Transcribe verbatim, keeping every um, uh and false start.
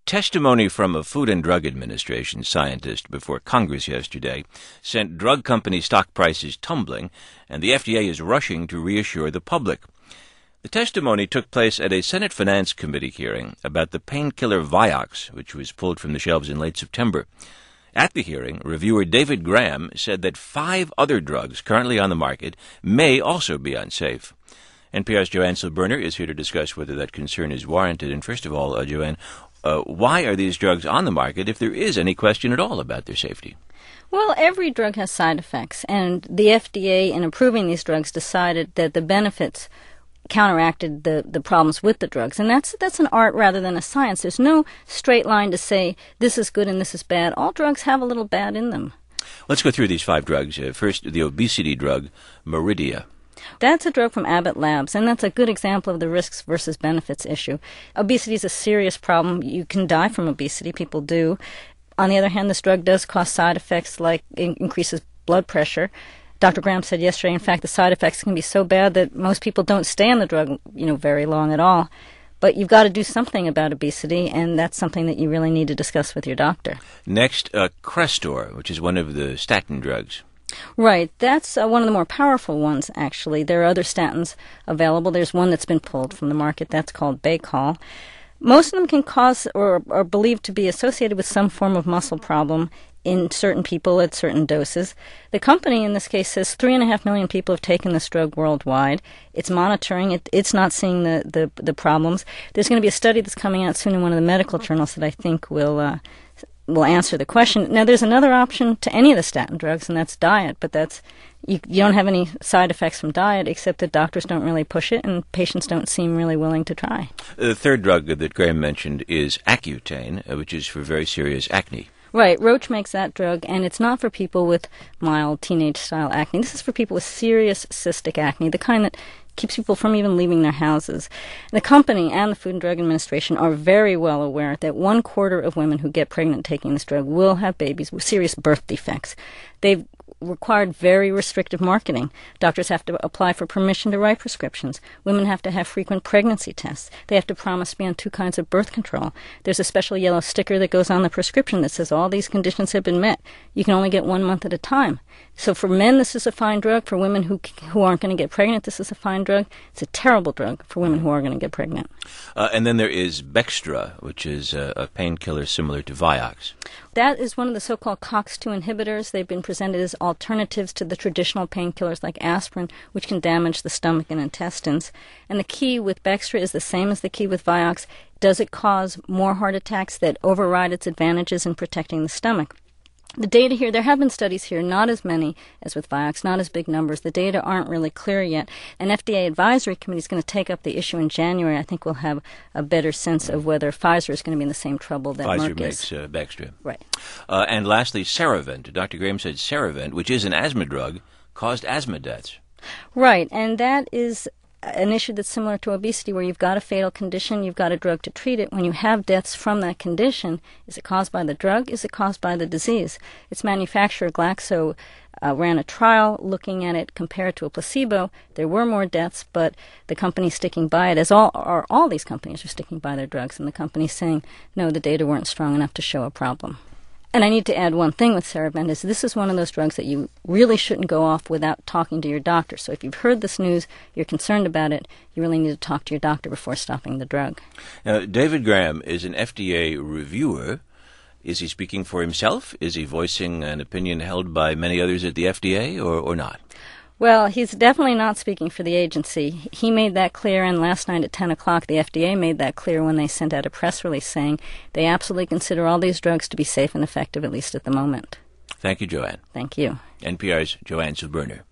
Testimony from a Food and Drug Administration scientist before Congress yesterday sent drug company stock prices tumbling, and the F D A is rushing to reassure the public. The testimony took place at a Senate Finance Committee hearing about the painkiller Vioxx, which was pulled from the shelves in late September. At the hearing, reviewer David Graham said that five other drugs currently on the market may also be unsafe. N P R's Joanne Silberner is here to discuss whether that concern is warranted. And first of all, uh, Joanne, uh, why are these drugs on the market if there is any question at all about their safety? Well, every drug has side effects, and the F D A, in approving these drugs, decided that the benefits counteracted the, the problems with the drugs. And that's that's an art rather than a science. There's no straight line to say this is good and this is bad. All drugs have a little bad in them. Let's go through these five drugs. Uh, first, the obesity drug, Meridia. That's a drug from Abbott Labs, and that's a good example of the risks versus benefits issue. Obesity is a serious problem. You can die from obesity. People do. On the other hand, this drug does cause side effects like in- increases blood pressure. Doctor Graham said yesterday, in fact, the side effects can be so bad that most people don't stay on the drug, you know, very long at all. But you've got to do something about obesity, and that's something that you really need to discuss with your doctor. Next, uh, Crestor, which is one of the statin drugs. Right. That's uh, one of the more powerful ones, actually. There are other statins available. There's one that's been pulled from the market. That's called Baycol. Most of them can cause or are believed to be associated with some form of muscle problem in certain people at certain doses. The company in this case says three and a half million people have taken this drug worldwide. It's monitoring it. It's not seeing the, the, the problems. There's going to be a study that's coming out soon in one of the medical journals that I think will uh, will answer the question. Now, there's another option to any of the statin drugs, and that's diet, but that's you, you don't have any side effects from diet, except that doctors don't really push it, and patients don't seem really willing to try. The third drug that Graham mentioned is Accutane, which is for very serious acne. Right. Roche makes that drug, and it's not for people with mild teenage-style acne. This is for people with serious cystic acne, the kind that keeps people from even leaving their houses. The company and the Food and Drug Administration are very well aware that one quarter of women who get pregnant taking this drug will have babies with serious birth defects. They've required very restrictive marketing. Doctors have to apply for permission to write prescriptions. Women have to have frequent pregnancy tests. They have to promise to be on two kinds of birth control. There's a special yellow sticker that goes on the prescription that says all these conditions have been met. You can only get one month at a time. So for men, this is a fine drug. For women who who aren't going to get pregnant, this is a fine drug. It's a terrible drug for women who are going to get pregnant. Uh, and then there is Bextra, which is a, a painkiller similar to Vioxx. That is one of the so-called COX two inhibitors. They've been presented as alternatives to the traditional painkillers like aspirin, which can damage the stomach and intestines. And the key with Bextra is the same as the key with Vioxx. Does it cause more heart attacks that override its advantages in protecting the stomach? The data here, there have been studies here, not as many as with Vioxx, not as big numbers. The data aren't really clear yet. An F D A advisory committee is going to take up the issue in January. I think we'll have a better sense of whether Pfizer is going to be in the same trouble that Pfizer Merck makes is. uh, Bextra. Right. Uh, and lastly, Ceravent. Doctor Graham said Ceravent, which is an asthma drug, caused asthma deaths. Right, and that is an issue that's similar to obesity, where you've got a fatal condition, you've got a drug to treat it. When you have deaths from that condition, is it caused by the drug? Is it caused by the disease? Its manufacturer, Glaxo, uh, ran a trial looking at it compared to a placebo. There were more deaths, but the company's sticking by it, as all are all these companies are sticking by their drugs, and the company's saying, no, the data weren't strong enough to show a problem. And I need to add one thing with Ceravent is this is one of those drugs that you really shouldn't go off without talking to your doctor. So if you've heard this news, you're concerned about it, you really need to talk to your doctor before stopping the drug. Now, David Graham is an F D A reviewer. Is he speaking for himself? Is he voicing an opinion held by many others at the F D A, or, or not? Well, he's definitely not speaking for the agency. He made that clear, and last night at ten o'clock, the F D A made that clear when they sent out a press release saying they absolutely consider all these drugs to be safe and effective, at least at the moment. Thank you, Joanne. Thank you. N P R's Joanne Silberner.